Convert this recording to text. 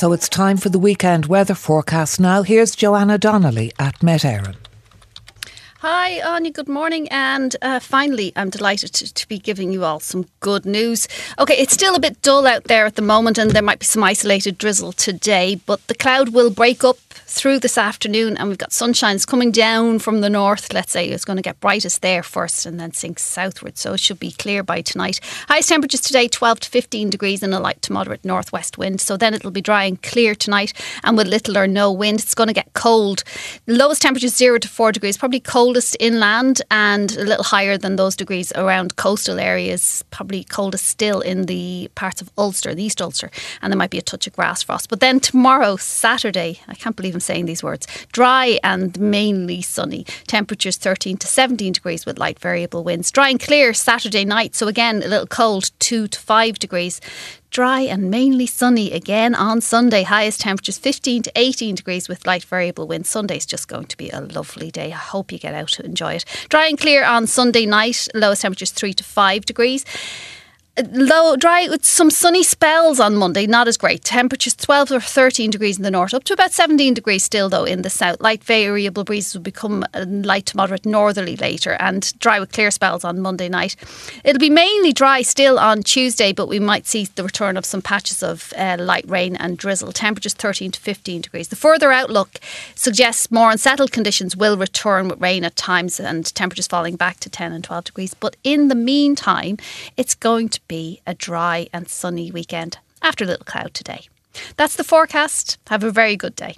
So it's time for the weekend weather forecast now. Here's Joanna Donnelly at Met Éireann. Hi, Anya, good morning. And finally, I'm delighted to be giving you all some good news. OK, it's still a bit dull out there at the moment and there might be some isolated drizzle today, but the cloud will break up through this afternoon and we've got sunshine coming down from the north. Let's say it's going to get brightest there first and then sink southward, so it should be clear by tonight. Highest temperatures today 12 to 15 degrees and a light to moderate northwest wind, so then it'll be dry and clear tonight and with little or no wind. It's going to get cold. The lowest temperatures 0 to 4 degrees, probably coldest inland and a little higher than those degrees around coastal areas, probably coldest still in the parts of Ulster, the East Ulster, and there might be a touch of grass frost. But then tomorrow, Saturday, I can't believe I'm saying these words, dry and mainly sunny. Temperatures 13 to 17 degrees with light variable winds. Dry and clear Saturday night, so again a little cold, 2 to 5 degrees. Dry and mainly sunny again on Sunday. Highest temperatures 15 to 18 degrees with light variable winds. Sunday's just going to be a lovely day. I hope you get out to enjoy it. Dry and clear on Sunday night. Lowest temperatures 3 to 5 degrees. Low, dry with some sunny spells on Monday, not as great. Temperatures 12 or 13 degrees in the north, up to about 17 degrees still though in the south. Light variable breezes will become light to moderate northerly later and dry with clear spells on Monday night. It'll be mainly dry still on Tuesday, but we might see the return of some patches of light rain and drizzle. Temperatures 13 to 15 degrees. The further outlook suggests more unsettled conditions will return with rain at times and temperatures falling back to 10 and 12 degrees. But in the meantime, it's going to be a dry and sunny weekend after a little cloud today. That's the forecast. Have a very good day.